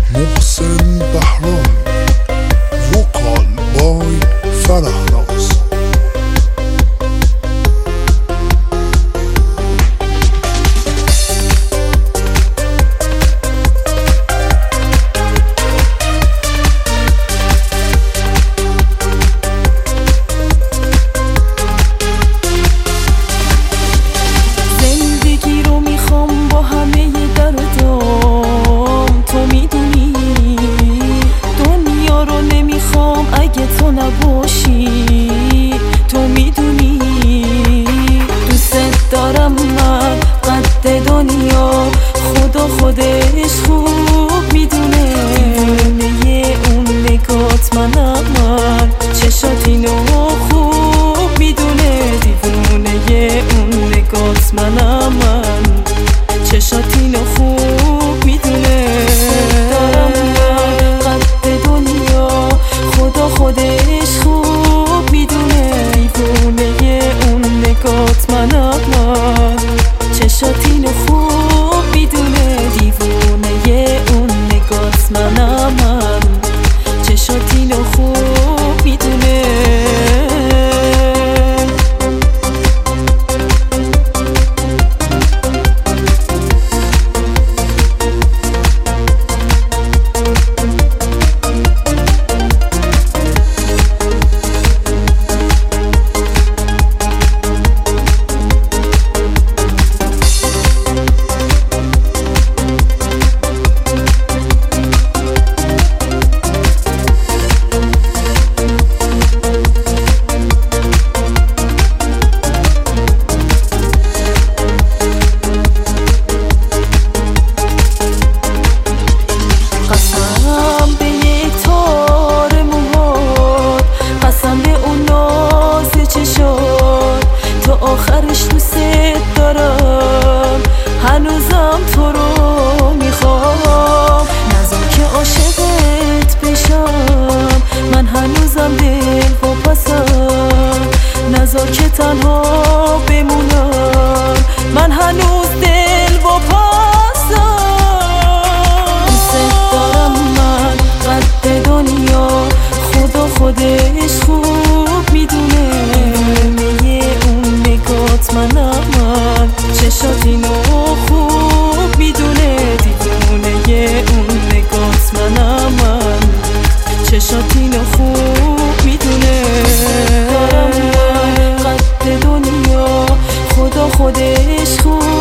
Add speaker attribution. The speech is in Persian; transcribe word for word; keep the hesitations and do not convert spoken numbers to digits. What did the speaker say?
Speaker 1: محسن بهرام، وکال بای فرهناز.
Speaker 2: تو نباشی تو میدونی دوست دارم من قد دنیا خدا خودش خوب میدونه دیوونه اون نگات منم من چشات اینو خوب میدونه دیوونه اون نگات منم من چشات اینو خوب میدونه دارم من قد دنیا خدا خودش خوب میدونه دیوونه اون نگات منم من چشات اینو خوب میدونه دیوونه اون نگات منم من چشات اینو خوب میدونه آخرش دوست دارم هنوزم تو رو میخوام نذار که عاشقت بشم من هنوزم دل واپسم نذار که تنها بمونم من هنوز دل واپسم دوست دارم من قد دنیا خدا خودش خوب میدونه منم من چشات اینو خوب میدونه دیوونه اون نگات منم من چشات اینو خوب میدونه دارم من قد دنیا خدا خودش خوب